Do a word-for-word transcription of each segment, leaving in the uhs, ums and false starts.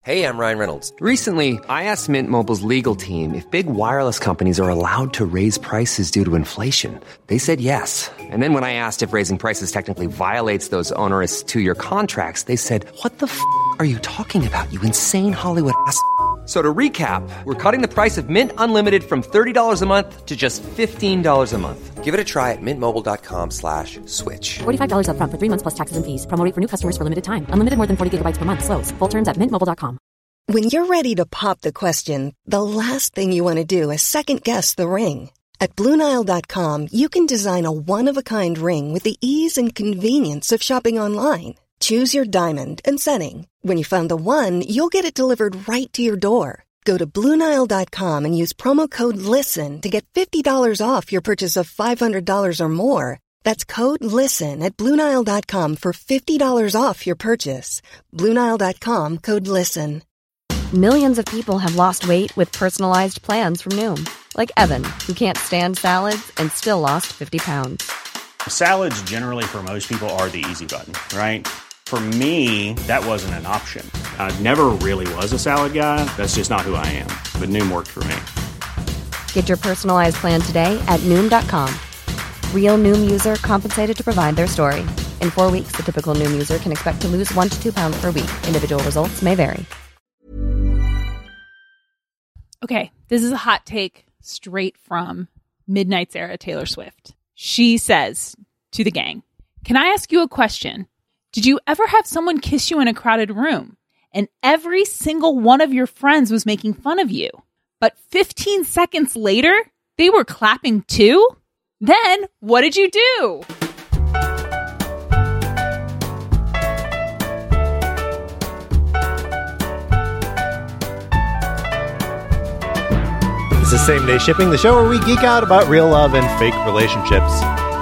Hey, I'm Ryan Reynolds. Recently, I asked Mint Mobile's legal team if big wireless companies are allowed to raise prices due to inflation. They said yes. And then when I asked if raising prices technically violates those onerous two-year contracts, they said, what the f*** are you talking about, you insane Hollywood ass f- So to recap, we're cutting the price of Mint Unlimited from thirty dollars a month to just fifteen dollars a month. Give it a try at mintmobile.com slash switch. forty-five dollars up front for three months plus taxes and fees. Promo rate for new customers for limited time. Unlimited more than forty gigabytes per month. Slows full terms at mint mobile dot com. When you're ready to pop the question, the last thing you want to do is second-guess the ring. At Blue Nile dot com, you can design a one-of-a-kind ring with the ease and convenience of shopping online. Choose your diamond and setting. When you find the one, you'll get it delivered right to your door. Go to Blue Nile dot com and use promo code LISTEN to get fifty dollars off your purchase of five hundred dollars or more. That's code LISTEN at Blue Nile dot com for fifty dollars off your purchase. Blue Nile dot com, code LISTEN. Millions of people have lost weight with personalized plans from Noom. Like Evan, who can't stand salads and still lost fifty pounds. Salads generally for most people are the easy button, right? For me, that wasn't an option. I never really was a salad guy. That's just not who I am. But Noom worked for me. Get your personalized plan today at Noom dot com. Real Noom user compensated to provide their story. In four weeks, the typical Noom user can expect to lose one to two pounds per week. Individual results may vary. Okay, this is a hot take straight from Midnight's era Taylor Swift. She says to the gang, can I ask you a question? Did you ever have someone kiss you in a crowded room and every single one of your friends was making fun of you, but fifteen seconds later, they were clapping too? Then what did you do? This is Same Day Shipping, the show where we geek out about real love and fake relationships.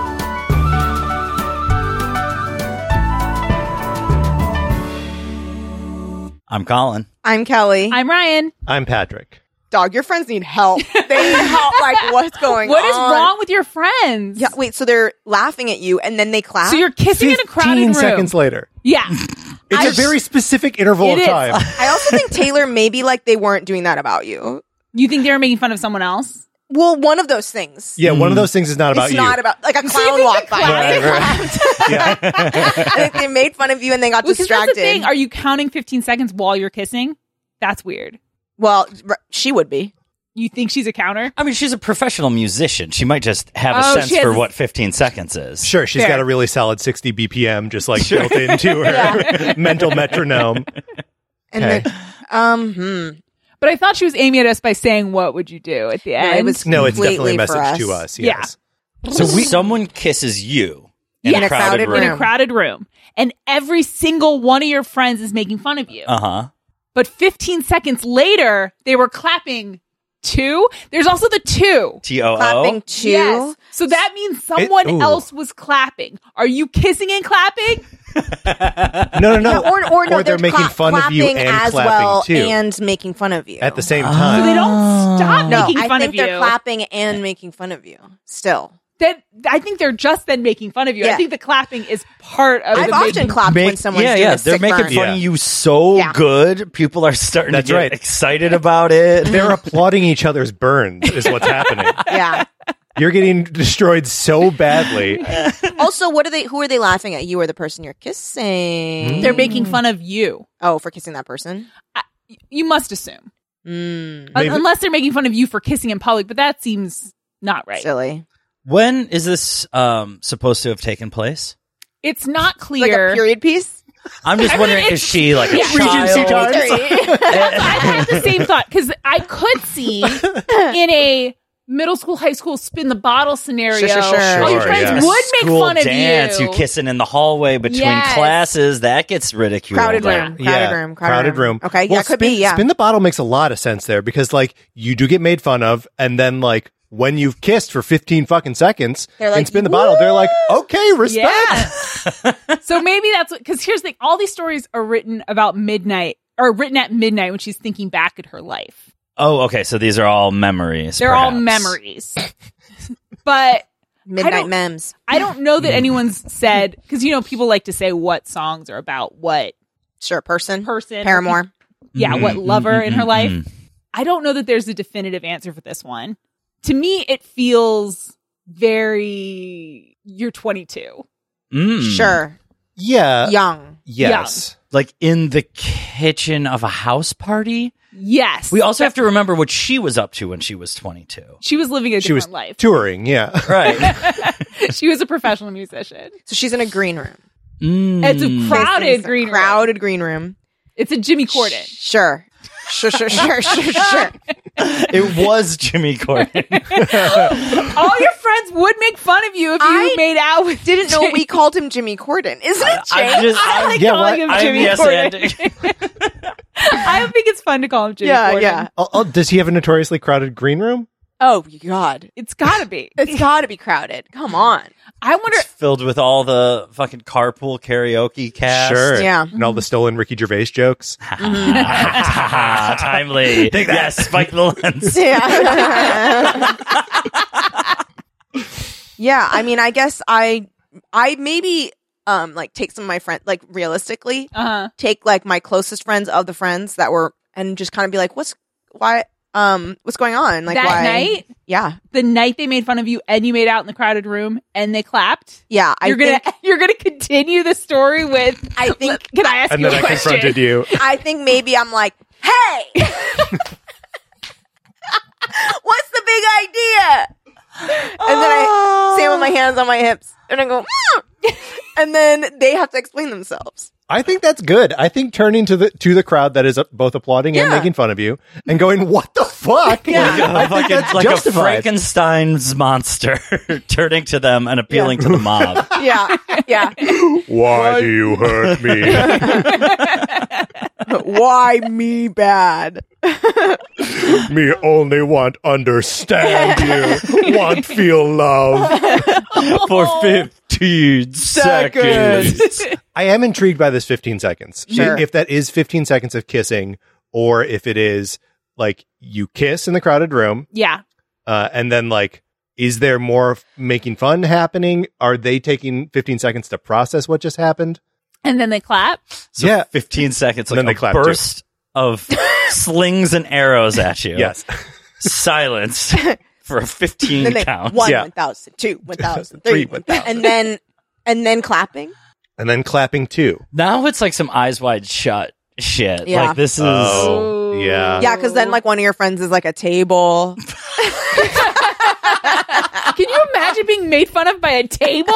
I'm Colin. I'm Kelly. I'm Ryan. I'm Patrick. Dog, your friends need help. They need help. Like, what's going What on? is wrong with your friends? Yeah, wait, so they're laughing at you and then they clap? So you're kissing in a crowded room. fifteen seconds later. Yeah. It's I a very specific interval It of is. time. I also think Taylor, maybe like they weren't doing that about you. You think they were making fun of someone else? Well, one of those things. Yeah, one of those things is not about it's you. not about, like a So you clown think walked the by. clown- and they Right, clapped. Yeah. I think they made fun of you and they got Well, 'cause distracted. that's the thing. Are you counting fifteen seconds while you're kissing? That's weird. Well, r- she would be. You think she's a counter? I mean, she's a professional musician. She might just have a Oh, sense she has for a- what fifteen seconds is. Sure, she's Fair. got a really solid sixty B P M just like built into her mental metronome. And Okay. then, um, hmm. But I thought she was aiming at us by saying, what would you do at the No, end? it was No, it's definitely a completely message for to us. us. Yes. So we, someone kisses you in, Yes. a crowded, In a room. in a crowded room. And every single one of your friends is making fun of you. Uh huh. But fifteen seconds later, they were clapping two. There's also the two. T O Clapping O. too. Yes. So that means someone ooh. else was clapping. Are you kissing and clapping? No, no, no. Yeah, or, or, no, they're, making clap- fun of you clapping and as clapping well too and making fun of you. at the same So time. they don't stop no, making I fun think of you. they're clapping and making fun of you still. Then I think they're just then making fun of you. I Yeah. think the clapping is part of I've the often making- clapped Make- when someone's yeah, doing yeah. a They're sick making burn. fun Yeah. of you so Yeah. good. People are starting That's to get right. excited about it. They're applauding each other's burns is what's happening. Yeah. You're getting destroyed so badly. Also, what are they? Who are they laughing at? You or the person you're kissing? They're making fun of you. Oh, for kissing that person. I, you must assume. Mm, Un- Maybe- Unless they're making fun of you for kissing in public, but that seems not right. silly. When is this um, supposed to have taken place? It's not Like clear. a period piece. I'm just I mean, wondering, is it's- she like a yeah. Regency child? time. I had the same thought because I could see in a middle school, high school spin the bottle scenario. Sure, sure, sure. All your Sure, friends yeah. would make School fun dance, of you. you kissing in the hallway between Yes. classes. That gets ridiculed. Crowded Yeah. room. Crowded Yeah, room. crowded room. Okay, Well, yeah, could spin, be. Yeah. Spin the bottle makes a lot of sense there because, like, you do get made fun of, and then, like, when you've kissed for fifteen fucking seconds They're like, and spin the bottle, they're like, okay, respect. Yeah. So maybe that's because here's the thing: all these stories are written about midnight, or written at midnight when she's thinking back at her life. Oh, okay. So these are all memories. They're all perhaps. memories, but. I Midnight don't- memes. I don't know that anyone's said because you know people like to say what songs are about what Sure, person. person. Paramore. yeah, Mm, what lover mm, in mm, her mm, life. mm. I don't know that there's a definitive answer for this one. To me, it feels very, you're twenty-two. Mm. Sure. Yeah. Young. Yes. Like in the kitchen of a house party. Yes. We also have to remember what she was up to when she was twenty-two. She was living a She was different life. touring, yeah. Right. She was a professional musician. So she's in a green room. Mm. It's a crowded It's a green room. Crowded green room. It's a Jimmy Corden. Sure. Sure, sure, sure, sure, sure. It was Jimmy Corden. All your friends would make fun of you if you I made out with Didn't know Jay. we called him Jimmy Corden. Isn't it I'm Jay? just, I I'm, like yeah, calling what? him I'm Jimmy yes Corden. anding. I think it's fun to call him Jimmy Yeah, Corden. yeah. Oh, oh, does he have a notoriously crowded green room? Oh, God. It's gotta be. It's got to be crowded. Come on. I wonder. It's filled with all the fucking carpool karaoke cast. Sure. Yeah. And all the stolen Ricky Gervais jokes. Timely. Yes, spike the lens. Yeah. Yeah, I mean, I guess I, I maybe, um, like take some of my friends, like realistically, Uh-huh. take like my closest friends of the friends that were, and just kind of be like, what's, why, um, what's going on? Like That why? night? Yeah. The night they made fun of you and you made out in the crowded room and they clapped. Yeah. I You're gonna think, you're gonna continue the story with. I think, Can I ask And you then a I question? confronted you. I think maybe I'm like, hey, what's the big idea? And then I stand with my hands on my hips and I go, "Mm." And then they have to explain themselves. I think that's good. I think turning to the to the crowd that is uh, both applauding and Yeah. making fun of you and going, "What the fuck?" Yeah. Like, I think Like, a, that's like a justified. Frankenstein's monster turning to them and appealing to the mob. Yeah. Yeah. Why do you hurt me? Why me bad? me only want understand you, want feel love. For fifteen seconds. I am intrigued by this fifteen seconds. Sure. If that is fifteen seconds of kissing, or if it is like you kiss in the crowded room, Yeah. uh, and then like, is there more f- making fun happening? Are they taking fifteen seconds to process what just happened? And then they clap. So Yeah. fifteen seconds, And like then they a clap, too. burst of slings and arrows at you. Yes. Silence for a fifteen Then they, count. one, Yeah. one thousand, two, one thousand, Three, three, one one thousand. And then, and then clapping. And then clapping too. Now it's like some eyes wide shut shit. Yeah. Like this is Oh, yeah. Yeah, because then like one of your friends is like a table. Can you imagine being made fun of by a table?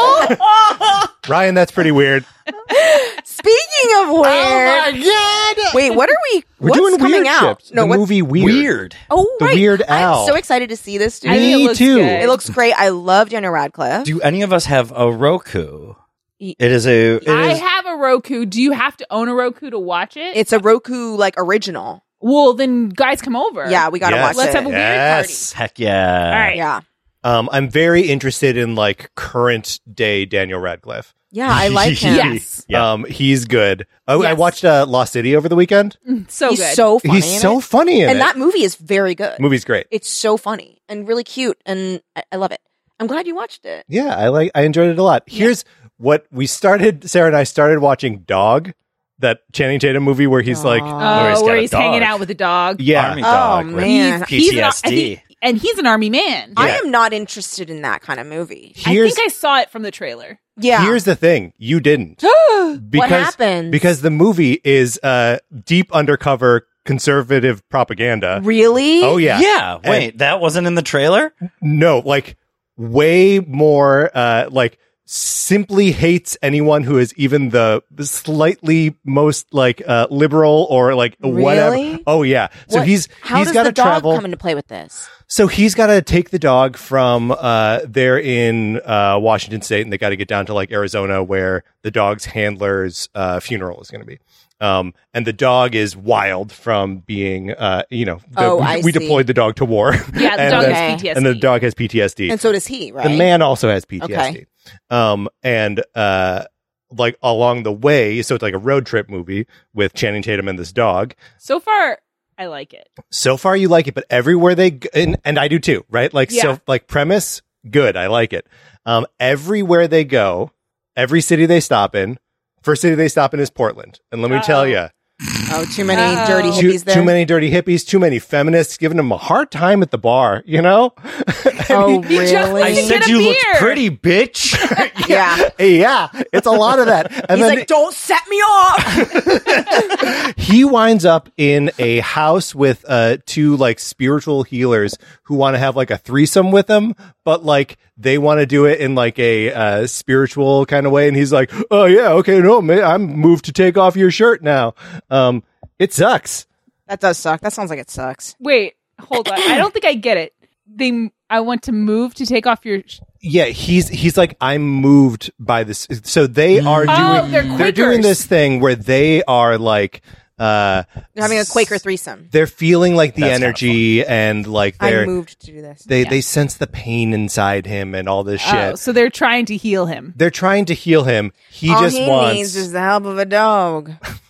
Ryan, that's pretty weird. Speaking of weird. God. Wait, what are we, We're what's doing coming Weird out? Chips, the what's- movie Weird. weird. Oh, The right. Weird Al. I'm so excited to see this, dude. I think it Me looks too. good. It looks great. I love Daniel Radcliffe. Do any of us have a Roku? Ye- It is a. It I is, have a Roku. Do you have to own a Roku to watch it? It's a Roku like original. well, then guys, come over. Yeah, we gotta Yes. watch Let's it. have a weird Yes. heck yeah. All right. Yeah. Um, I'm very interested in like current day Daniel Radcliffe. Yeah, I like him. Yes. Yeah. Um, he's good. Oh, I Yes. watched uh, Lost City over the weekend. So He's good. so funny. He's in so it. funny in and it. that movie is very good. Movie's great. It's so funny and really cute, and I, I love it. I'm glad you watched it. Yeah, I like. I enjoyed it a lot. Here's what we started. Sarah and I started watching Dog, that Channing Tatum movie where he's like, Oh, Where he's got where a he's dog. hanging out with a dog. yeah, Army Oh, dog. with man. He's- he's P T an- S D. and, he- and he's an army man. I Yeah. am not interested in that kind of movie. Here's I think I saw it from the trailer. Yeah. here's the thing: you didn't. What happens? Because the movie is uh, deep undercover conservative propaganda. Really? Oh yeah, Yeah. And- Wait, that wasn't in the trailer? No, like way more uh like simply hates anyone who is even the slightly most like uh liberal or like whatever. Really? Oh yeah. So What- he's How he's does got the to dog travel. come into play with this? So he's got to take the dog from uh there in uh Washington State, and they got to get down to like Arizona where the dog's handler's uh funeral is going to be. Um, and the dog is wild from being, uh, you know, the, Oh, we, I we see. deployed the dog to war. Yeah, the And dog then- has P T S D. And the dog has P T S D. And so does he, right? The man also has P T S D. Okay. Um, and, uh, like along the way, so it's like a road trip movie with Channing Tatum and this dog. So far, I like it. So far you like it, but everywhere they, g- and, and I do too, right? Like, Yeah. so like premise, good. I like it. Um, everywhere they go, every city they stop in, first city they stop in is Portland. And let me tell Uh-oh. you, Oh, too many Uh-oh. dirty Too, hippies there. too many dirty hippies, too many feminists giving him a hard time at the bar, you know? Oh, He just really? I Get said a you beer. looked pretty, bitch. yeah. Yeah, it's a lot of that. And He's then like, don't set me off. he winds up in a house with uh, two like spiritual healers who want to have like a threesome with him, but like they want to do it in like a uh, spiritual kind of way. And he's like, oh yeah, okay, no, man, I'm moved to take off your shirt now. Um, it sucks. That does suck. That sounds like it sucks. Wait, hold on. I don't think I get it. They, I want to move to take off your. Sh- Yeah, he's he's like, I'm moved by this. So they are doing Oh, they're they're doing Quakers. this thing where they are like uh They're having a Quaker threesome. they're feeling like the That's kinda energy and like I they're moved to do this. they they sense the pain inside him and all this shit. Oh, so they're trying to heal him. They're trying to heal him. He All just he wants needs is the help of a dog.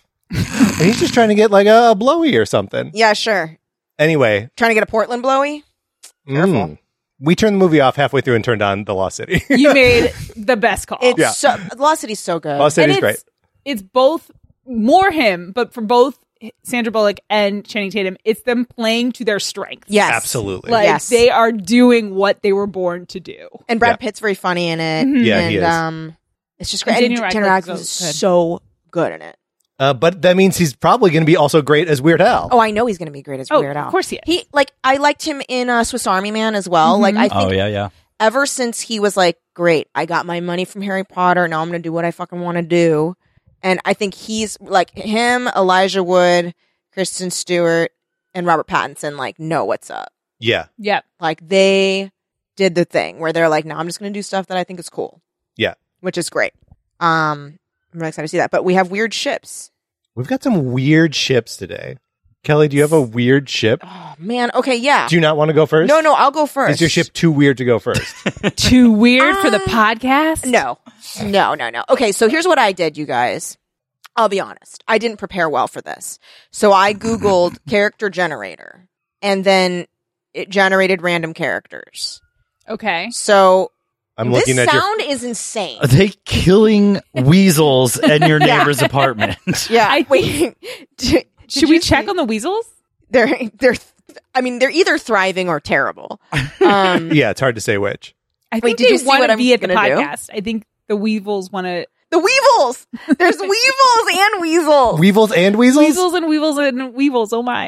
and he's just trying to get like a, a blowy or something. Yeah, sure. Anyway, Trying to get a Portland blowy? Careful. mm, we turned the movie off halfway through and turned on The Lost City. You made the best call. It's Yeah. so Lost City's so good. Lost And City's it's, great. It's both more him, but for both Sandra Bullock and Channing Tatum, it's them playing to their strengths. Yes. Absolutely. Like Yes. they are doing what they were born to do. And Brad Yeah. Pitt's very funny in it. Yeah, and he is. um it's just great. And And Daniel Daniel Radcliffe Radcliffe is is good. so good in it. Uh, but that means he's probably going to be also great as Weird Al. Oh, I know he's going to be great as Oh, Weird Al. of course he is. He like I liked him in uh, Swiss Army Man as well. Mhm. Like I think Oh yeah, yeah. ever since he was like, great, I got my money from Harry Potter. Now I'm going to do what I fucking want to do. And I think he's like him, Elijah Wood, Kristen Stewart, and Robert Pattinson like know what's up. Yeah. Yep. Like they did the thing where they're like, no, I'm just going to do stuff that I think is cool. Yeah. Which is great. Um, I'm really excited to see that. But we have weird ships. We've got some weird ships today. Kelly, do you have a weird ship? Oh man. Okay. Yeah. Do you not want to go first? No, no, I'll go first. Is your ship too weird to go first? Too weird for the Uh, podcast? No, no, no, no. Okay, so here's what I did, you guys. I'll be honest. I didn't prepare well for this. So I Googled character generator and then it generated random characters. Okay. So I'm this looking at your sound is insane. Are they killing weasels in your neighbor's apartment? Yeah. I wait. Did- Should did we you check see- on the weasels? They're, they're, I mean, they're either thriving or terrible. Um, Yeah, it's hard to say which. I Wait, think did they you see want what to I'm be at the gonna do? podcast. I think the weevils want to. the weevils! There's weevils and weasels. Weevils and weasels? Weasels and weevils and weevils. Oh my!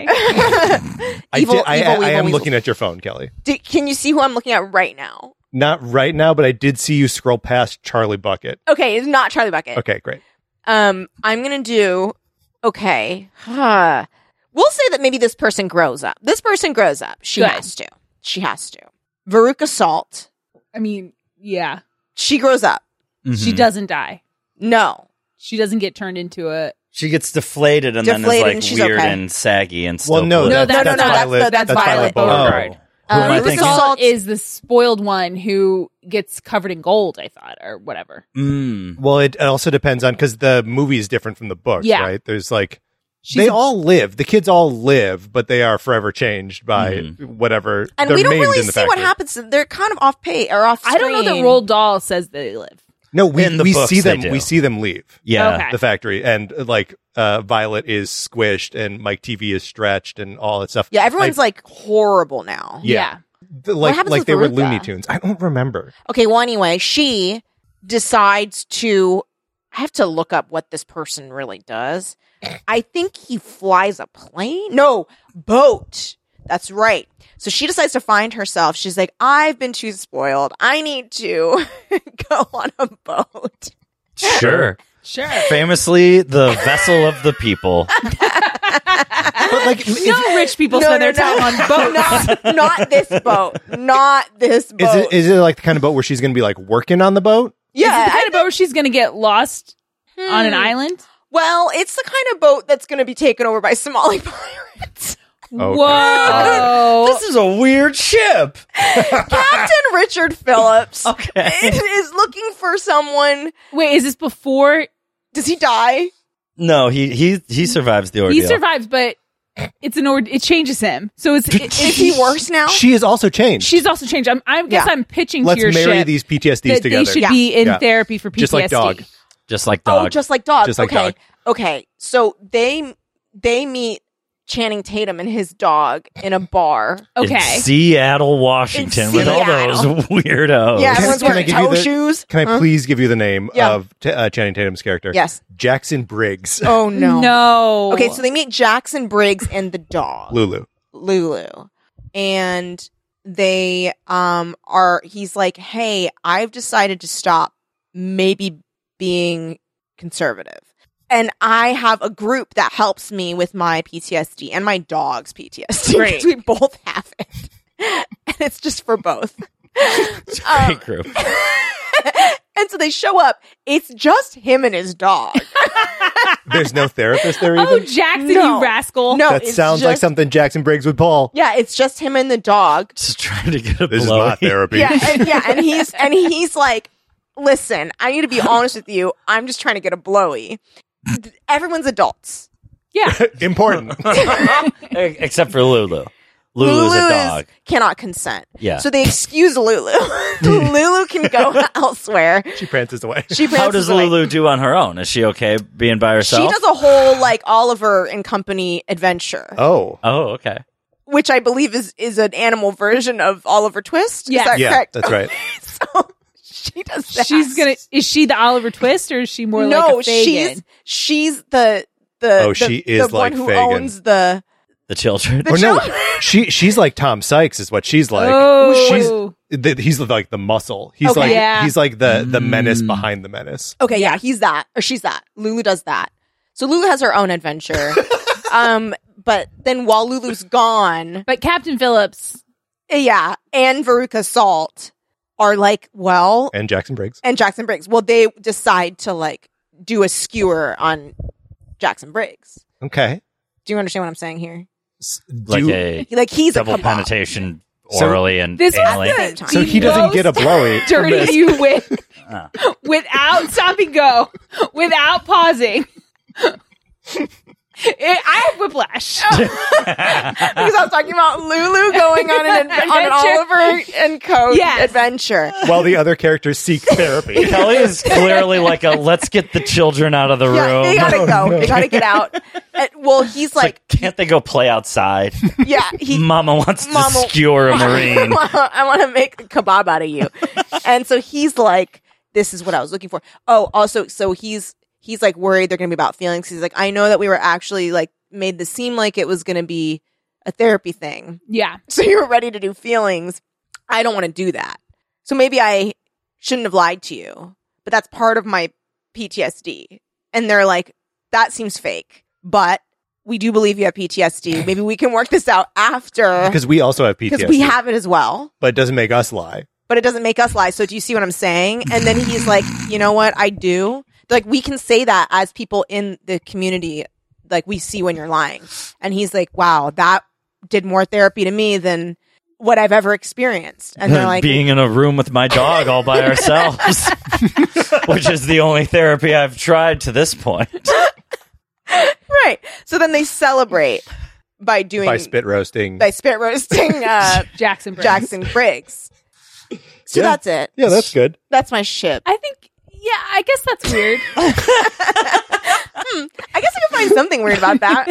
I, Evil- did, I, evil, I, I evil am weasels. looking at your phone, Kelly. Did- can you see who I'm looking at right now? Not right now, but I did see you scroll past Charlie Bucket. Okay, it's not Charlie Bucket. Okay, great. Um, I'm gonna do okay. Huh. We'll say that maybe this person grows up. This person grows up. She Good. has to. She has to. Veruca Salt. I mean, yeah, She grows up. she Mhm. doesn't die. No. She doesn't get turned into a. She gets deflated and Deflated then is like and she's weird okay. and saggy and still Well, no, political. No, that's, that's- that's, no, no, Violet. that's- that's that's Violet Violet Beauregard. Oh. Who am I Um, thinking? Veruca Salt Salt is the spoiled one who gets covered in gold. I thought, or whatever. Mm. Well, it, it also depends on, because the movie is different from the book, Yeah. right? There's like, She's they all live. The kids all live, but they are forever changed by Mhm. whatever. And they're we don't maimed really in the see what factory. happens. They're kind of off pay or off. I don't know that screen. Roald Dahl says they live. No, we, In the we books, see they them. do. We see them leave Yeah. Okay. the factory, and uh, like uh, Violet is squished, and Mike T V is stretched, and all that stuff. Yeah, everyone's I- like horrible now. Yeah. th- like happens like with they were Veruca? Looney Tunes. I don't remember. Okay, well, anyway, she decides to. I have to look up what this person really does. I think he flies a plane. No, boat. That's right. So she decides to find herself. She's like, I've been too spoiled. I need to go on a boat. Sure. Sure. Famously, the vessel of the people. But like, is, No rich people spend their time on boats. Not, not this boat. Not this boat. is it is it like the kind of boat where she's going to be like working on the boat? yeah. Is it the I kind of boat where she's going to get lost on an Hmm. island? Well, it's the kind of boat that's going to be taken over by Somali pirates. Okay. Whoa! This is a weird ship. Captain Richard Phillips Okay. is looking for someone. Wait, is this before Does he die? No, he he he survives the ordeal. he survives? But it's an ord. It changes him. So it's. It, Is he worse now? She has also changed. She's also changed. I'm. I guess Yeah. I'm pitching Let's to your marry ship these P T S Ds that together. they should Yeah. be in Yeah. therapy for P T S D. Just like dog. Just like dog. Oh, just like dog. Just like okay. dog. Okay. So they they meet Channing Tatum and his dog in a bar. Okay. In Seattle, Washington, In with all Seattle. those weirdos. Yeah, Can- everyone's can I wearing give you toe the- shoes. Can I Huh? please give you the name Yeah. of t- uh, Channing Tatum's character? Yes. Jackson Briggs. Oh no. No. Okay, so they meet Jackson Briggs and the dog. Lulu. Lulu. And they um are he's like, "Hey, I've decided to stop maybe being conservative. And I have a group that helps me with my P T S D and my dog's P T S D. Great. Because we both have it. And it's just for both." It's a great group. And so they show up. It's just him and his dog. There's no therapist there Oh, even? Jackson, No. you rascal. No, that it's sounds like just- something Jackson Briggs would pull. Yeah, it's just him and the dog. Just trying to get a This blowy. is not therapy. Yeah, and, yeah, and he's and he's like, "Listen, I need to be honest with you. I'm just trying to get a blowy. Everyone's adults. Yeah. Important. Except for Lulu. Lulu's a dog. cannot consent. Yeah. So they excuse Lulu. Lulu can go elsewhere. She prances away. She How prances does away. Lulu do on her own? Is she okay being by herself? She does a whole like Oliver and Company adventure, Oh. Oh, okay. which I believe is is an animal version of Oliver Twist. Yes. Is that Yeah, correct? that's right. So she does that. She's gonna. Is she the Oliver Twist or is she more no, like a Fagin? she's she's the the Oh, the, she the is one like who Fagin. owns the The children. The Or no, children. she she's like Tom Sykes is what she's like. Oh. She's the, he's like the muscle. He's Okay. like Yeah. he's like the the menace Mm. behind the menace. Okay, yeah, he's that or she's that. Lulu does that. So Lulu has her own adventure. um, but then while Lulu's gone, But Captain Phillips. yeah, and Veruca Salt are like, well, And Jackson Briggs. and Jackson Briggs. Well, they decide to like do a skewer on Jackson Briggs. Okay. Do you understand what I'm saying here? Like Do- a Like he's double a kebab. penetration So- orally and This was anally. Same time. so he doesn't get a blowy. from Dirty this. you with Ah. without stopping go, without pausing. It, I have whiplash. Because I was talking about Lulu going on an, ad- on an Adventure. Oliver and Co. Yes. adventure. While the other characters seek therapy. Kelly is clearly like a let's get the children out of the Yeah, room. they gotta go. They gotta get out. And, well, he's It's like, like, can't they go play outside? yeah, he. Mama wants Mama- to skewer a marine. I want to make a kebab out of you. And so he's like, this is what I was looking for. Oh, also, so he's he's like worried they're going to be about feelings. He's like, I know that we were actually like made this seem like it was going to be a therapy thing. Yeah. So you were ready to do feelings. I don't want to do that. So maybe I shouldn't have lied to you, but that's part of my P T S D. And they're like, that seems fake, but we do believe you have P T S D. Maybe we can work this out after. Because we also have P T S D. Because we have it as well. but it doesn't make us lie. But it doesn't make us lie. So do you see what I'm saying? And then he's like, you know what? I do. Like, we can say that as people in the community, like, we see when you're lying. And he's like, wow, that did more therapy to me than what I've ever experienced. And they're like, being in a room with my dog all by ourselves, which is the only therapy I've tried to this point. right. So then they celebrate by doing, By spit roasting. by spit roasting uh, Jackson Briggs. Jackson Briggs. So Yeah. that's it. Yeah, that's good. That's my ship. I think. Yeah, I guess that's weird. Hmm, I guess I can find something weird about that.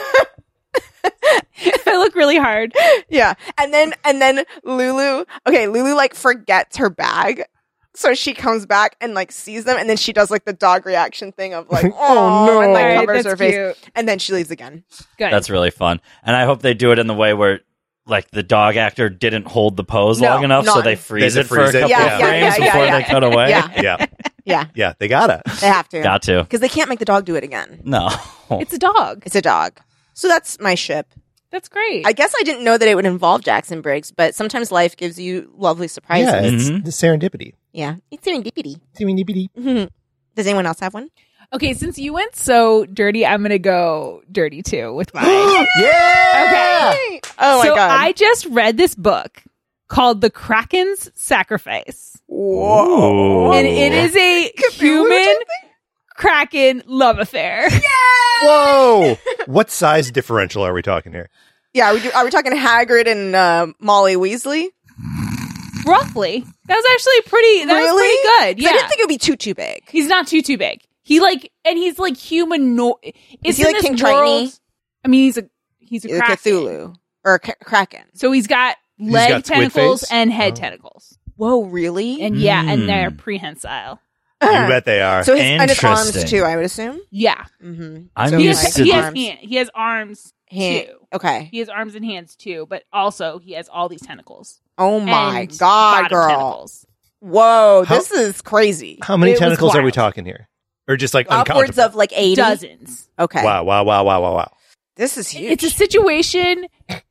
If I look really hard. Yeah. And then and then Lulu, okay, Lulu like forgets her bag. So she comes back and like sees them and then she does like the dog reaction thing of like, oh no, and like Alright, covers that's her face. cute. And then she leaves again. Good. That's really fun. And I hope they do it in the way where like the dog actor didn't hold the pose No, long enough, so none. they freeze They it for freeze a it, couple yeah. of Yeah, frames yeah, yeah, before yeah, they cut away. Yeah. Yeah. Yeah. Yeah, they gotta. They have to. Got to. Because they can't make the dog do it again. No. It's a dog. It's a dog. So that's my ship. That's great. I guess I didn't know that it would involve Jackson Briggs, but sometimes life gives you lovely surprises. Yeah, it's Mhm. the serendipity. Yeah. It's serendipity. Serendipity. Mhm. Does anyone else have one? okay, since you went so dirty, I'm gonna go dirty too with mine. Yeah! Okay. Oh my so god. I just read this book called The Kraken's Sacrifice. Whoa. And it is a human kraken love affair. Whoa! What size differential are we talking here? Yeah, are we, do, are we talking Hagrid and uh, Molly Weasley? Roughly. That was actually pretty that Really? was pretty good. 'Cause Yeah. I didn't think it would be too, too big. He's not too too big. He like and he's like human no- it's he in like this King world- Triton-y? I mean, he's a he's a The kraken. Cthulhu or a k- kraken. So he's got leg got squid tentacles face? and head Oh. tentacles. Whoa, really? And yeah, and Mm. they're prehensile. You bet they are. So his and his arms Interesting. too, I would assume. Yeah. Mm-hmm. I'm So He used has, to he, the- has arms. hand, he has arms Hand- too. Okay. He has arms and hands too, but also he has all these tentacles. Oh my And god, bottom girl! Tentacles. Whoa, How- this is crazy. How many It was tentacles are we wild. talking here? Or just like Upwards uncountable? of like eighty. Dozens. Okay. Wow, wow, wow, wow, wow, wow. This is huge. It's a situation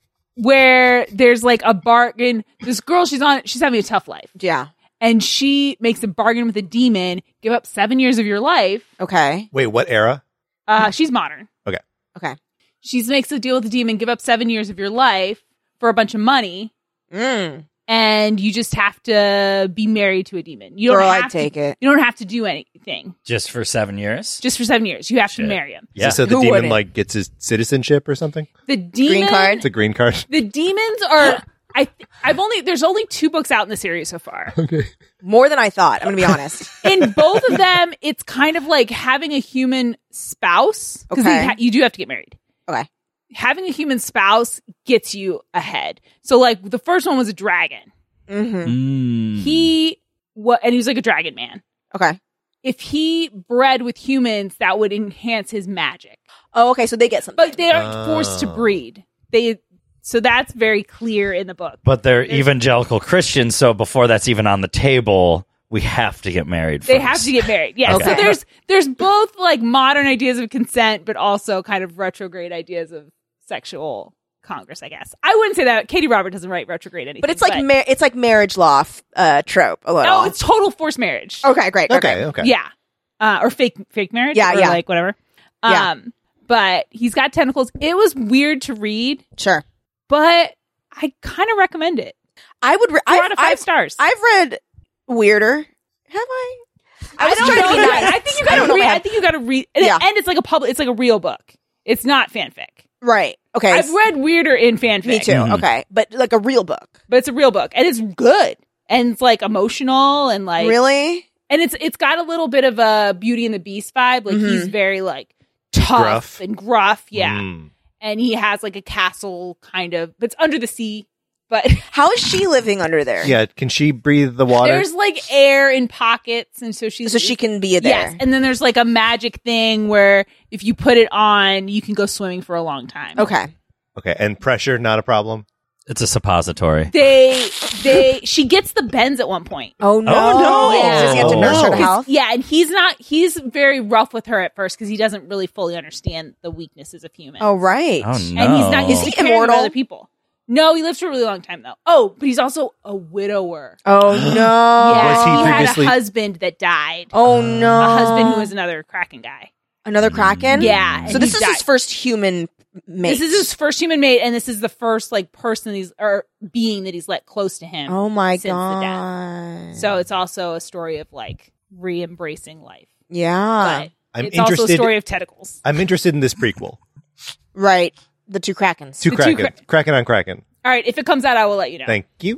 where there's like a bargain. This girl, she's on, she's having a tough life. yeah. And she makes a bargain with a demon, give up seven years of your life. Okay. Wait, what era? Uh, she's modern. Okay. Okay. She makes a deal with the demon, give up seven years of your life for a bunch of money. Mm. And you just have to be married to a demon. You don't Girl, have I'd take to, it. You don't have to do anything. Just for seven years? Just for seven years. You have Shit. to marry him. Is Yeah. this so the Who demon wouldn't? like gets his citizenship or something? The demon, card? It's a green card. The demons are. I. Th- I've only. There's only two books out in the series so far. Okay. More than I thought. I'm gonna be honest. In both of them, it's kind of like having a human spouse because Okay. ha- you do have to get married. Okay. Having a human spouse gets you ahead. So, like the first one was a dragon. Mm-hmm. Mm. He what, and he was like a dragon man. Okay. If he bred with humans, that would enhance his magic. Oh, okay. So they get something. But they aren't forced to Oh. breed. They so that's very clear in the book. But they're There's- evangelical Christians, so before that's even on the table, we have to get married They first. have to get married. Yeah. Okay. So there's there's both like modern ideas of consent, but also kind of retrograde ideas of sexual congress, I guess. I wouldn't say that. Katie Robert doesn't write retrograde anything. But it's like mar- it's like marriage law f- uh, trope a little. no, it's total forced marriage. okay. Great. Okay, Okay. okay. Yeah. Uh, or fake fake marriage. Yeah, or yeah. like whatever. Yeah. Um, but he's got tentacles. It was weird to read, Sure. but I kind of recommend it. I would. Re- Four I've, out of five I've, stars. I've read weirder. Have I? I was don't trying to know be that. nice. I think you I got don't to know read. if I I have- think you got to read. And, Yeah. and it's like a public. It's like a real book. It's not fanfic. Right. Okay. I've read weirder in fanfic. Me too. Mhm. Okay. But like a real book. But it's a real book, and it's good, and it's like emotional, and like Really? and it's it's got a little bit of a Beauty and the Beast vibe. Like he's Mhm. very like tough Gruff. and gruff, yeah. Mm. And he has like a castle kind of, but it's under the sea. But How is she living under there? Yeah, can she breathe the water? there's like air in pockets, and so she's So she can be there. Yes, and then there's like a magic thing where if you put it on, you can go swimming for a long time. Okay. Okay, and pressure, not a problem. It's a suppository. They they she gets the bends at one point. Oh no. Oh, no. Yeah. Does he have to nurse her to Oh. health? Yeah, and he's not he's very rough with her at first because he doesn't really fully understand the weaknesses of humans. Oh right. Oh, no. And he's not Is he's he caring about immortal? other people. No, he lives for a really long time though. Oh, but he's also a widower. Oh no. Yeah, Was he he, previously- had a husband that died. Oh no. A husband who was another Kraken guy. another Kraken? Yeah, So and this he is his died. first human mate. This is his first human mate, and this is the first like person he's or being that he's let close to him. Oh my since the god. death. So it's also a story of like re-embracing life. yeah. But I'm it's also a interested- story of tentacles. I'm interested in this prequel. Right. The two Krakens. Two The two Kraken. Kra- Kraken on Kraken. All right, if it comes out, I will let you know. Thank you.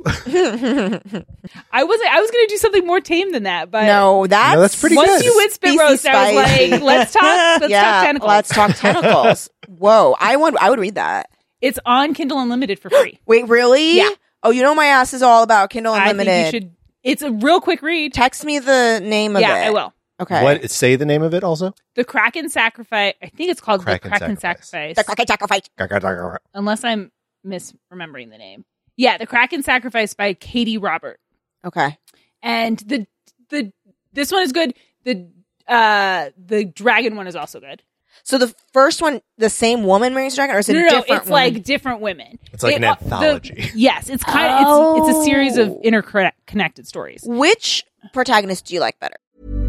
I wasn't. I was going to do something more tame than that, but no, that's No, that's pretty once good. you went spit Spicy roast, I was spicy. like, let's talk. Let's yeah, talk tentacles. let's talk tentacles. Whoa, I want. I would read that. It's on Kindle Unlimited for free. Wait, really? Yeah. Oh, you know my ass is all about Kindle I Unlimited. think you should. It's a real quick read. Text me the name of Yeah, it. I will. Okay. What? Say the name of it also. The Kraken Sacrifice. I think it's called Kraken the Kraken Sacrifice. Sacrifice. The Kraken sacrifice. Okay. Unless I'm misremembering the name. Yeah, the Kraken Sacrifice by Katie Robert. Okay. And the the this one is good. The uh the dragon one is also good. So the first one, the same woman marries a dragon, or is it No, a no, no, different it's woman? like different women. It's like an uh, the- anthology. yes, it's kind of it's it's a series of Oh. interconnected stories. Which protagonist do you like better?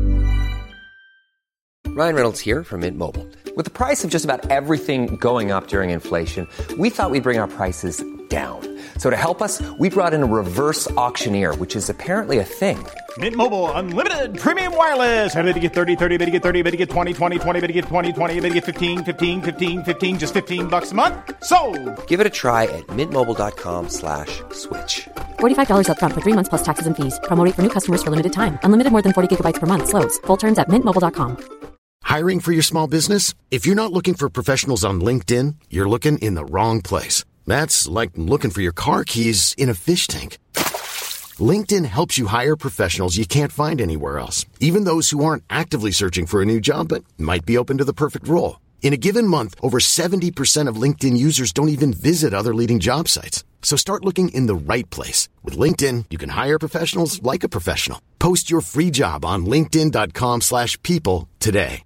Ryan Reynolds here from Mint Mobile. With the price of just about everything going up during inflation, we thought we'd bring our prices down. So to help us, we brought in a reverse auctioneer, which is apparently a thing. Mint Mobile Unlimited Premium Wireless. How to get thirty, thirty, how to get thirty, how to get twenty, twenty, twenty, how to get twenty, twenty, how to get fifteen, fifteen, fifteen, fifteen, just fifteen bucks a month? Sold! Give it a try at mintmobile.com slash switch. forty-five dollars up front for three months plus taxes and fees. Promo rate for new customers for limited time. Unlimited more than forty gigabytes per month. Slows full terms at mint mobile dot com. Hiring for your small business? If you're not looking for professionals on LinkedIn, you're looking in the wrong place. That's like looking for your car keys in a fish tank. LinkedIn helps you hire professionals you can't find anywhere else, even those who aren't actively searching for a new job but might be open to the perfect role. In a given month, over seventy percent of LinkedIn users don't even visit other leading job sites. So start looking in the right place. With LinkedIn, you can hire professionals like a professional. Post your free job on linkedin.com slash people today.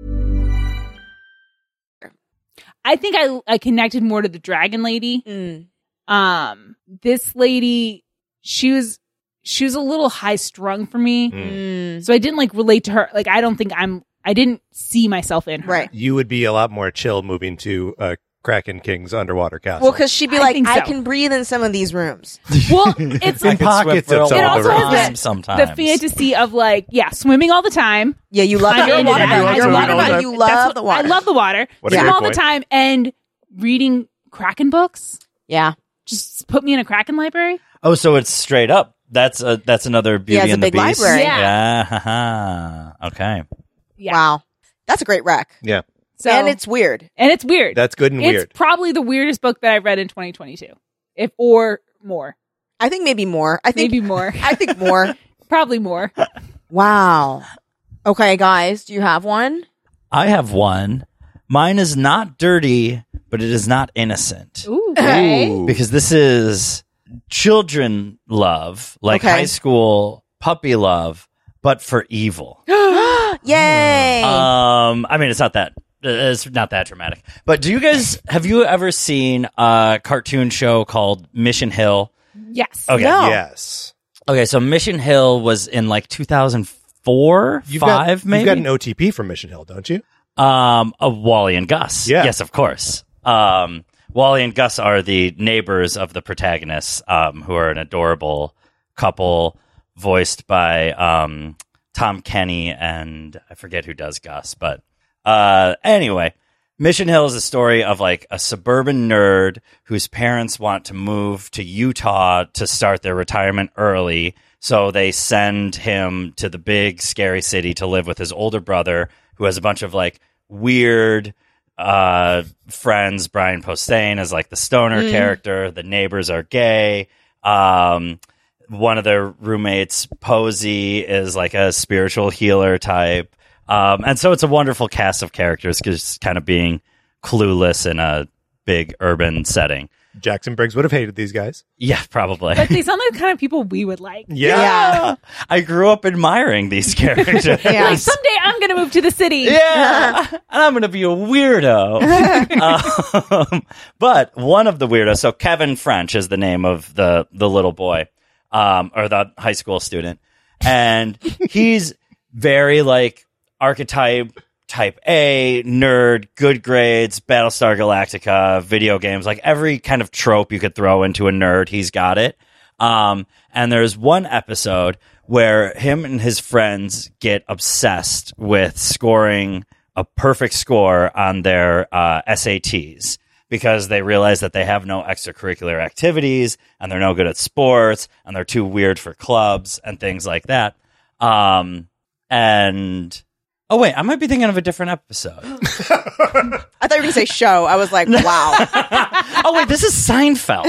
I think I I connected more to the dragon lady. Mm. Um, this lady, she was she was a little high strung for me, Mm. so I didn't like relate to her. Like, I don't think I'm. I didn't see myself in her. Right. You would be a lot more chill moving to uh, Kraken King's underwater castle. Well, because she'd be I like, think I so. can breathe in some of these rooms. Well, it's I can pockets swim of for some it of also the has rooms. that, sometimes. the fantasy of like, yeah, swimming all the time. Yeah, you love I'm you're a into water that. buff. I You're a love water it. buff. You That's love what- the water. I love the water. What a Swim great all the point. time and reading Kraken books. Yeah. Just put me in a Kraken library. Oh, so it's straight up. That's a that's another Beauty has a and the big Beast. library. Yeah. Yeah. Okay. Yeah. Wow. That's a great rec. Yeah, So, and it's weird. and it's weird. that's good and it's weird. probably the weirdest book that I've read in twenty twenty-two, if or more, I think maybe more. I think maybe more, I think more. probably more. Wow. Okay, guys, do you have one? I have one. Mine is not dirty, but it is not innocent. Ooh, okay. Because this is children love, like Okay. high school puppy love, but for evil. Yay! Um, I mean, it's not that it's not that dramatic. But do you guys have you ever seen a cartoon show called Mission Hill? Yes. Okay. No. Yes, Okay, so Mission Hill was in like two thousand four, you've five, got, maybe. You've got an O T P from Mission Hill, don't you? Um, of Wally and Gus. Yeah. Yes, of course. Um, Wally and Gus are the neighbors of the protagonists, um, who are an adorable couple voiced by um, Tom Kenny and I forget who does Gus, but uh, anyway, Mission Hill is a story of like a suburban nerd whose parents want to move to Utah to start their retirement early. So they send him to the big, scary city to live with his older brother, who has a bunch of like weird uh, friends. Brian Posehn is like the stoner character. The neighbors are gay. Um, one of their roommates, Posey, is like a spiritual healer type. Um, and so it's a wonderful cast of characters, just kind of being clueless in a big urban setting. Jackson Briggs would have hated these guys. Yeah, probably. But they sound like the kind of people we would like. Yeah. I grew up admiring these characters. Yeah. Like, someday I'm going to move to the city. Yeah, and I'm going to be a weirdo. um, but one of the weirdos, so Kevin French is the name of the, the little boy, um, or the high school student. And he's very like archetype type A, nerd, good grades, Battlestar Galactica, video games, like every kind of trope you could throw into a nerd, he's got it. Um, and there's one episode where him and his friends get obsessed with scoring a perfect score on their uh, S A Ts because they realize that they have no extracurricular activities and they're no good at sports and they're too weird for clubs and things like that. Um, and oh, wait, I might be thinking of a different episode. I thought you were going to say show. I was like, wow. Oh, wait, this is Seinfeld.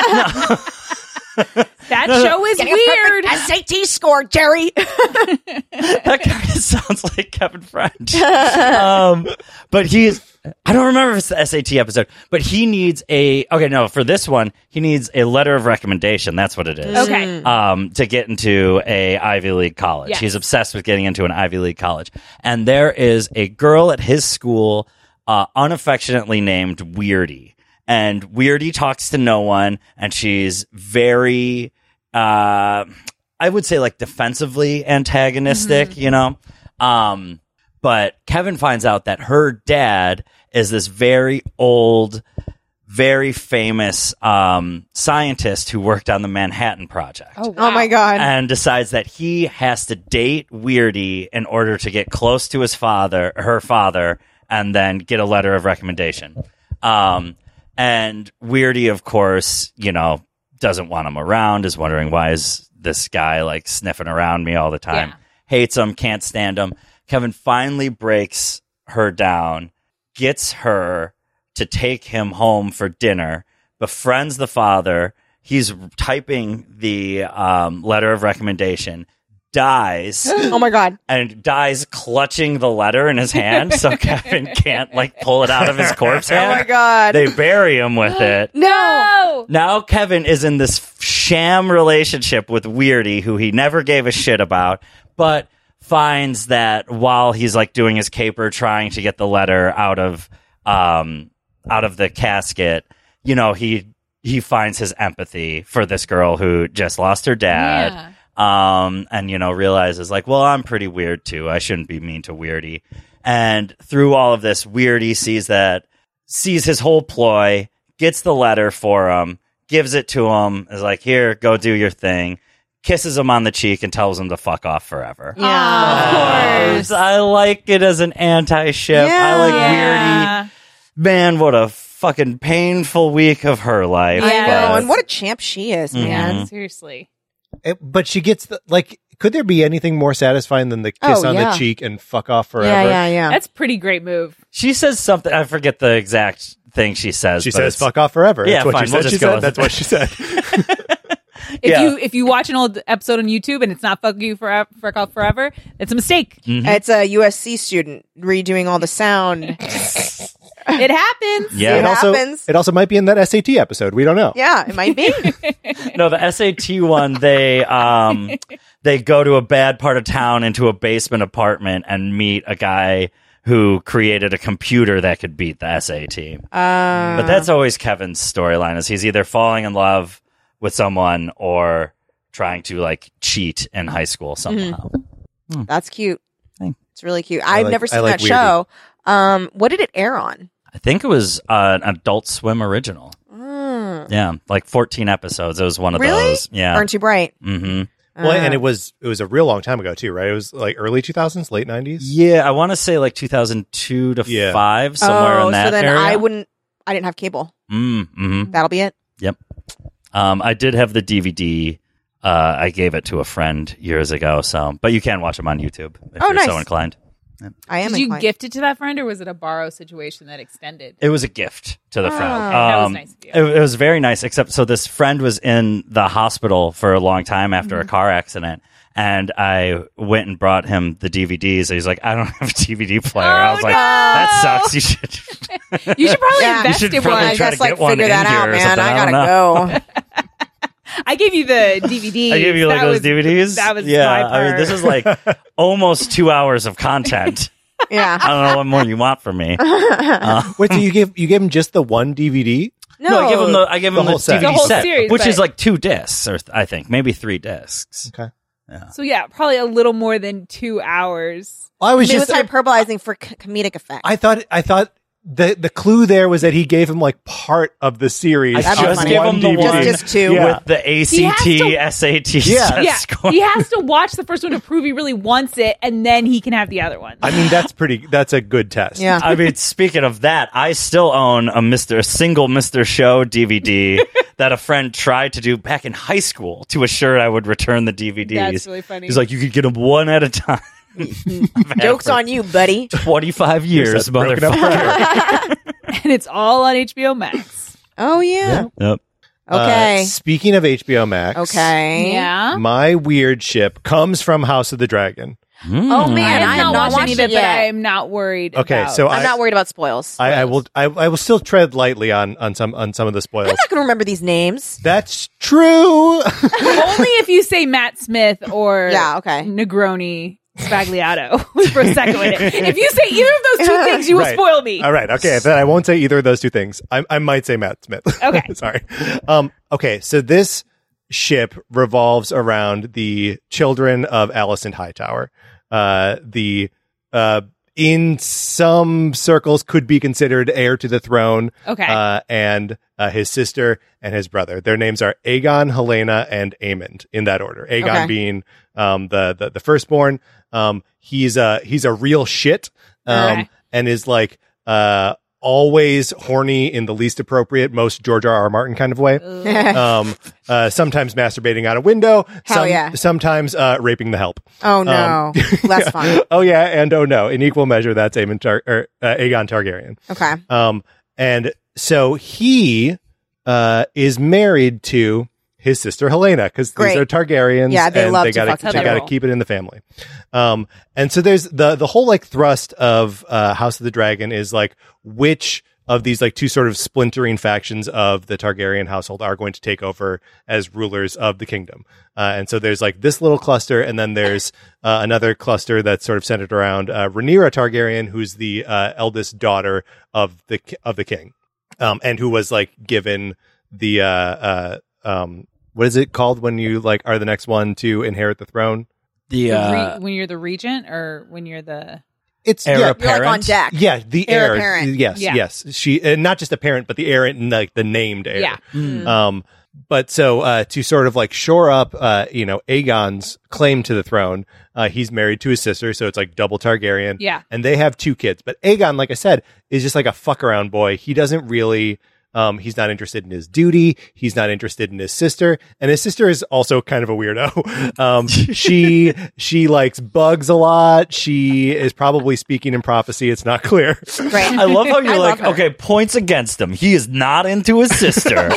That show is Getting a weird. perfect S A T score, Jerry. That kind of sounds like Kevin French. Um, but he's, I don't remember if it's the S A T episode, but he needs a, okay, no, for this one, he needs a letter of recommendation. That's what it is. Okay. Um, to get into a Ivy League college. Yes. He's obsessed with getting into an Ivy League college. And there is a girl at his school, uh, unaffectionately named Weirdy. And Weirdy talks to no one, and she's very, uh, I would say, like, defensively antagonistic, Mm-hmm. you know? Um, but Kevin finds out that her dad is this very old, very famous um, scientist who worked on the Manhattan Project. Oh, wow. Oh, my God. And decides that he has to date Weirdy in order to get close to his father, her father, and then get a letter of recommendation. Um, and Weirdy, of course, you know, doesn't want him around, is wondering why is this guy like sniffing around me all the time, Yeah. hates him, can't stand him. Kevin finally breaks her down, gets her to take him home for dinner, befriends the father. He's typing the um, letter of recommendation, dies. Oh my God. And dies clutching the letter in his hand so Kevin can't like pull it out of his corpse hand. Oh my God. They bury him with it. No. Now Kevin is in this sham relationship with Weirdy, who he never gave a shit about, but finds that while he's like doing his caper trying to get the letter out of um out of the casket, you know, he he finds his empathy for this girl who just lost her dad. Yeah. Um, and, you know, realizes like, well, I'm pretty weird too. I shouldn't be mean to Weirdy. And through all of this, Weirdy sees that, sees his whole ploy, gets the letter for him, gives it to him, is like, here, go do your thing, kisses him on the cheek and tells him to fuck off forever. Yeah. Of course. I like it as an anti-ship. Yeah. I like Yeah. Weirdy. Man, what a fucking painful week of her life. I Yeah. know. But- And what a champ she is, Mm-hmm. man. Seriously. It- but she gets the, like, could there be anything more satisfying than the kiss Oh, on yeah. the cheek and fuck off forever? Yeah, yeah, yeah. That's a pretty great move. She says something. I forget the exact thing she says. She but says it's- fuck off forever. That's Yeah, what fine, she we'll said. just She go said. with That's it. what she said. If Yeah. you if you watch an old episode on YouTube and it's not fuck you forever, fuck off forever, it's a mistake. Mm-hmm. It's a U S C student redoing all the sound. It happens. Yeah. It It also, happens. it also might be in that S A T episode. We don't know. Yeah, it might be. No, the S A T one, they um they go to a bad part of town into a basement apartment and meet a guy who created a computer that could beat the S A T. Uh, But that's always Kevin's storyline, is he's either falling in love with someone or trying to like cheat in high school somehow. that's cute. Thanks. It's really cute. I've like- never I seen like that show. Um, what did it air on? I think it was uh, an Adult Swim original. Yeah, like fourteen episodes. It was one of Really? those. Yeah. Burn Too Bright. Mm-hmm. Well, and Uh, it was it was a real long time ago too, right? It was like early two thousands, late nineties. Yeah, I want to say like two thousand two to Yeah. five, somewhere oh, in that so then area. I wouldn't. I didn't have cable. Mm, mm-hmm. That'll be it. Yep. Um, I did have the D V D. Uh, I gave it to a friend years ago. So, but you can watch them on YouTube if Oh, you're so nice. inclined. I am. Did you inclined. gift it to that friend, or was it a borrow situation that extended? It was a gift to the friend. that was Um, nice of you. It, it was very nice, except so this friend was in the hospital for a long time after Mm-hmm. a car accident. And I went and brought him the D V Ds. He's like, I don't have a D V D player. I was Oh, like, no. that sucks. You should. You should probably Yeah. invest You should in probably one. I try guess to like get one figure in that here out, or man. something. I I don't gotta go. I gave you the D V Ds. I gave you like That those was- D V Ds. That was yeah. my I mean, part. this is like almost two hours of content. Yeah. I don't know what more you want from me. Wait, so you gave you gave him just the one D V D? No, I give him the I give The him the, whole set. D V D The whole set, series, which is but- like two discs, or I think maybe three discs. Okay. So yeah, probably a little more than two hours. I was He was just hyperbolizing for c- comedic effect. I thought I thought the the clue there was that he gave him like part of the series. I That'd be just funny. give one him the D V D. Just one disc two. Yeah. with the A C T, S A T Yeah. set Yeah, score. he has to watch the first one to prove he really wants it, and then he can have the other one. I mean, that's pretty. That's a good test. Yeah. I mean, speaking of that, I still own a Mister a single Mister Show D V D that a friend tried to do back in high school to assure I would return the D V Ds. That's really funny. He's like, you could get them one at a time. Joke's on you, buddy. twenty-five years, That's broken up motherfucker. And it's all on H B O Max. Oh yeah. Yep. Okay. Uh, speaking of H B O Max, okay. Yeah. my weird ship comes from House of the Dragon. Oh man, I have I not have not watched any watched of it it, but yet. I'm not worried. Okay, about. so I'm I, not worried about spoils. I, I will. I, I will still tread lightly on on some on some of the spoils. I'm not going to remember these names. That's true. only if you say Matt Smith or Yeah, okay. Negroni Spagliato for a second. If you say either of those two things, you will Right. spoil me. All right. Okay. Then I won't say either of those two things. I, I might say Matt Smith. Okay. Sorry. Um, okay. So this ship revolves around the children of Alicent Hightower. Uh, the, uh, in some circles could be considered heir to the throne. Okay. Uh, and, uh, his sister and his brother. Their names are Aegon, Helena, and Aemond in that order. Aegon Okay. being, um, the, the, the firstborn. Um, he's a, he's a real shit. Um, Okay. and is like, uh, always horny in the least appropriate, most George R. R. Martin kind of way. um, uh, sometimes masturbating out a window. Hell some, yeah. Sometimes uh, raping the help. Oh no, Um, less fun. Oh yeah, and oh no. In equal measure, that's Aemon Tar- or, uh, Aegon Targaryen. Okay. Um, and so he uh, is married to his sister Helena because these Great. are Targaryens. Yeah, they and love they to gotta, fuck they other gotta people. keep it in the family. Um, and so there's the the whole like thrust of uh, House of the Dragon is like which of these like two sort of splintering factions of the Targaryen household are going to take over as rulers of the kingdom. Uh, and so there's like this little cluster, and then there's uh, another cluster that's sort of centered around uh, Rhaenyra Targaryen, who's the uh, eldest daughter of the ki- of the king, um, and who was like given the uh, uh, um, what is it called when you like are the next one to inherit the throne? The, The uh, re- when you're the regent or when you're the It's heir yeah, apparent. You're like on deck. yeah, the Heir heir. apparent. Yes, Yeah. yes. She and not just a parent, but the heir, and like the named heir. yeah. Mm. Um, but so uh, to sort of like shore up, uh, you know, Aegon's claim to the throne, uh, he's married to his sister, so it's like double Targaryen. Yeah. and they have two kids. But Aegon, like I said, is just like a fuck around boy. He doesn't really. Um, he's not interested in his duty. He's not interested in his sister, and his sister is also kind of a weirdo. Um, she she likes bugs a lot. She is probably speaking in prophecy. It's not clear. Great. I love how you're I like, love her. okay, points against him. He is not into his sister.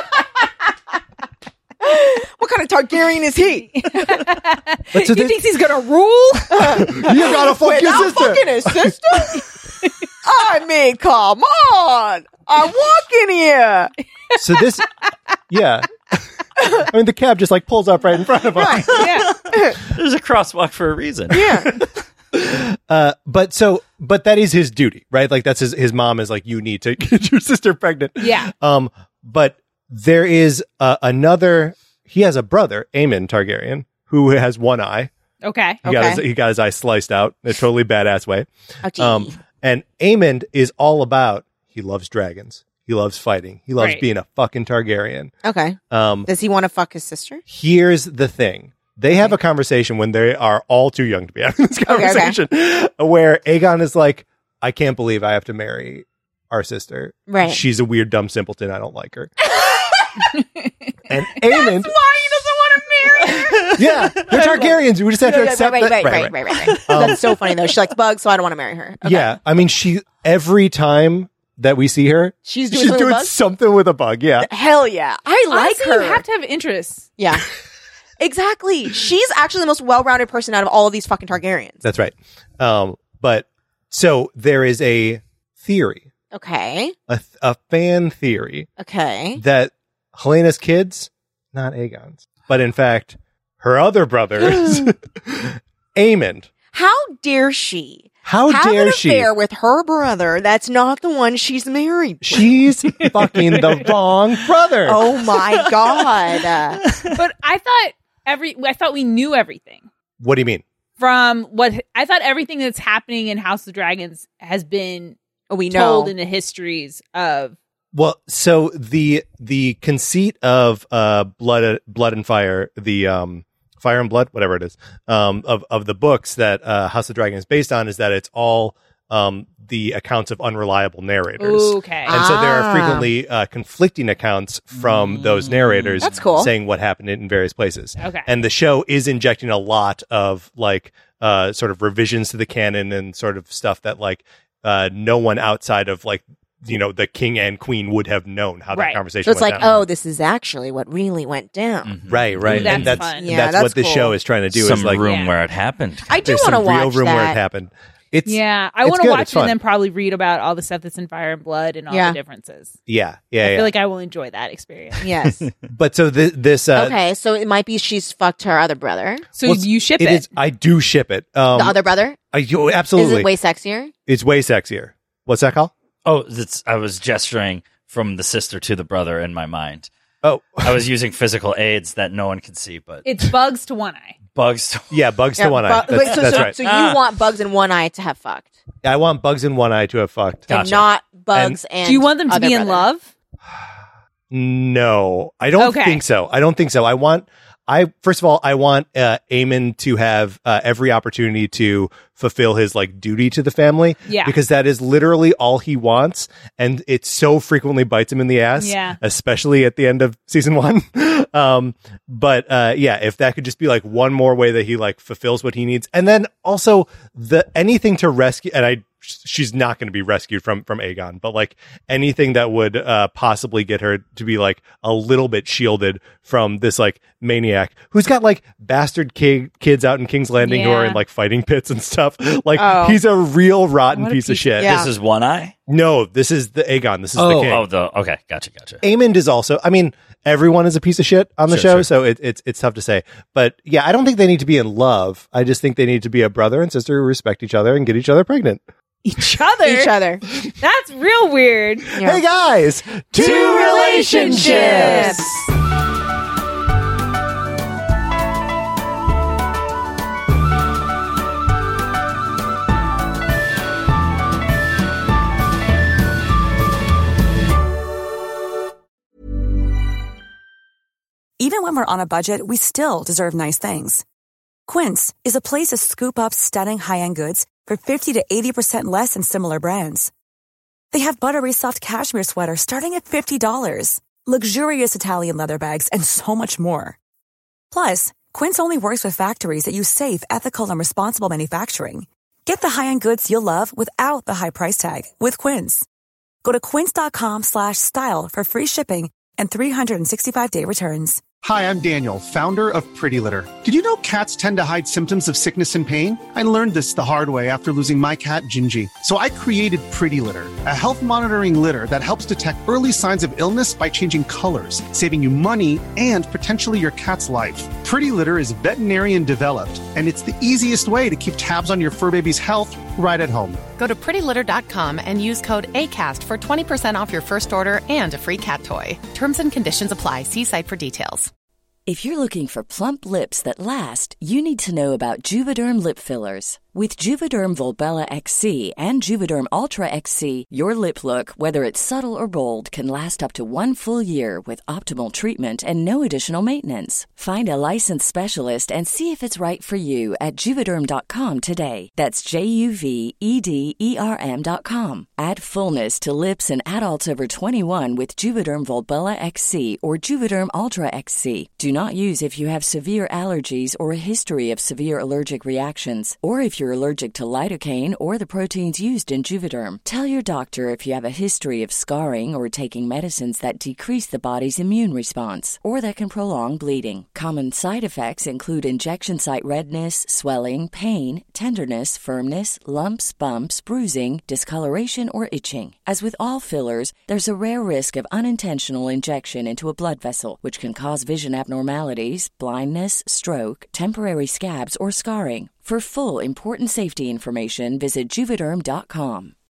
What kind of Targaryen is he? But so He this- thinks he's gonna rule. you gotta fuck your Without sister. fucking his sister? I mean, come on. I'm walking here. So this, yeah. I mean, the cab just like pulls up right in front of him. yeah. There's a crosswalk for a reason. Yeah. Uh, but so, but that is his duty, right? Like that's his, his mom is like, you need to get your sister pregnant. Yeah. Um, but there is uh, another, he has a brother, Aemon Targaryen, who has one eye. Okay. He, got Okay. his, he got his eye sliced out in a totally badass way. Oh, gee. Um, and Aemon is all about, he loves dragons. He loves fighting. He loves Right. being a fucking Targaryen. Okay. Um, Does he want to fuck his sister? here's the thing. They have a conversation when they are all too young to be having this Okay, okay. conversation where Aegon is like, I can't believe I have to marry our sister. Right. She's a weird, dumb simpleton. I don't like her. And Aemon, Why he doesn't want to marry her? yeah, they're Targaryens. We just have to Right, accept right, that. right, right, right, right, right. That's so funny though. She likes bugs, so I don't want to marry her. Okay. Yeah, I mean, she every time that we see her, She's doing she's something doing with bugs? something with a bug. Yeah, Hell yeah. I like Honestly, her. you have to have interests. Yeah. Exactly. She's actually the most well-rounded person out of all of these fucking Targaryens. that's right. Um, but so there is a theory, Okay. a, a fan theory Okay. that Helena's kids, not Aegon's, but in fact, her other brothers, Aemon. How dare she? How have dare an she? affair with her brother that's not the one she's married to. She's fucking the wrong brother. Oh my god. Uh, But I thought every I thought we knew everything What do you mean? from what I thought everything that's happening in House of Dragons has been we know. told in the histories of Well, so the the conceit of uh blood blood and fire, the um Fire and Blood, whatever it is, um of of the books that uh House of Dragon is based on is that it's all um the accounts of unreliable narrators. okay. And so there Ah. are frequently uh, conflicting accounts from those narrators That's cool. saying what happened in various places. Okay. And the show is injecting a lot of like uh, sort of revisions to the canon and sort of stuff that like uh, no one outside of like, you know, the king and queen would have known how Right. that conversation So it's went like, down. oh, this is actually what really went down. Right, right. Ooh, and that's that's, fun. Yeah, that's, that's what the cool. show is trying to do. Some is like, room Yeah. where it happened. I do there's want to some watch real room that. where it happened. It's, yeah, I it's want to good. watch It's it and fun. then probably read about all the stuff that's in Fire and Blood and all Yeah. the differences. yeah, yeah, I yeah. feel like I will enjoy that experience. Yes. but so this, this uh, Okay, so it might be she's fucked her other brother. So well, you ship it. it is. I do ship it. Um, The other brother? I, yo, Is absolutely. it way sexier? It's way sexier. What's that called? Oh, it's, I was gesturing from the sister to the brother in my mind. Oh, I was using physical aids that no one could see, but It's bugs to one eye. bugs. To- yeah, bugs Yeah, to one bu- eye. That's, wait, so, that's so, right. So you Ah. want bugs in one eye to have fucked, I want bugs in one eye to have fucked. and Gotcha. not bugs and. Do you want them to other be in brother. love? No, I don't Okay. think so. I don't think so. I want, I, first of all, I want uh, Aemon to have uh, every opportunity to fulfill his like duty to the family. Yeah. Because that is literally all he wants. And it so frequently bites him in the ass. Yeah. Especially at the end of season one. um, but uh, yeah, if that could just be like one more way that he like fulfills what he needs. And then also the anything to rescue, and I, she's not going to be rescued from from Aegon, but like anything that would uh possibly get her to be like a little bit shielded from this like maniac who's got like bastard ki- kids out in King's Landing who are Yeah. in like fighting pits and stuff. Like Oh. he's a real rotten What a piece, of piece- shit. Yeah. This is One Eye? No, this is the Aegon. This is the Oh. king. Oh, the okay, gotcha, gotcha. Aemond is also, I mean, everyone is a piece of shit on the Sure, show, sure. so it, it's it's tough to say. But yeah, I don't think they need to be in love. I just think they need to be a brother and sister who respect each other and get each other pregnant. Each other. Each other. That's real weird. Yeah. Hey guys, two, relationships. Even when we're on a budget, we still deserve nice things. Quince is a place to scoop up stunning high-end goods for fifty to eighty percent less than similar brands. They have buttery soft cashmere sweaters starting at fifty dollars, luxurious Italian leather bags, and so much more. Plus, Quince only works with factories that use safe, ethical, and responsible manufacturing. Get the high-end goods you'll love without the high price tag with Quince. Go to quince.com slash style for free shipping and three sixty-five day returns. Hi, I'm Daniel, founder of Pretty Litter. Did you know cats tend to hide symptoms of sickness and pain? I learned this the hard way after losing my cat, Gingy. So I created Pretty Litter, a health monitoring litter that helps detect early signs of illness by changing colors, saving you money and potentially your cat's life. Pretty Litter is veterinarian developed, and it's the easiest way to keep tabs on your fur baby's health right at home. Go to pretty litter dot com and use code ACAST for twenty percent off your first order and a free cat toy. Terms and conditions apply. See site for details. If you're looking for plump lips that last, you need to know about Juvederm lip fillers. With Juvederm Volbella X C and Juvederm Ultra X C, your lip look, whether it's subtle or bold, can last up to one full year with optimal treatment and no additional maintenance. Find a licensed specialist and see if it's right for you at Juvederm dot com today. That's J U V E D E R M dot com. Add fullness to lips in adults over twenty-one with Juvederm Volbella X C or Juvederm Ultra X C. Do not use if you have severe allergies or a history of severe allergic reactions, or if you're allergic to lidocaine or the proteins used in Juvederm. Tell your doctor if you have a history of scarring or taking medicines that decrease the body's immune response or that can prolong bleeding. Common side effects include injection site redness, swelling, pain, tenderness, firmness, lumps, bumps, bruising, discoloration, or itching. As with all fillers, there's a rare risk of unintentional injection into a blood vessel, which can cause vision abnormalities, blindness, stroke, temporary scabs, or scarring. For full, important safety information, visit Juvederm dot com.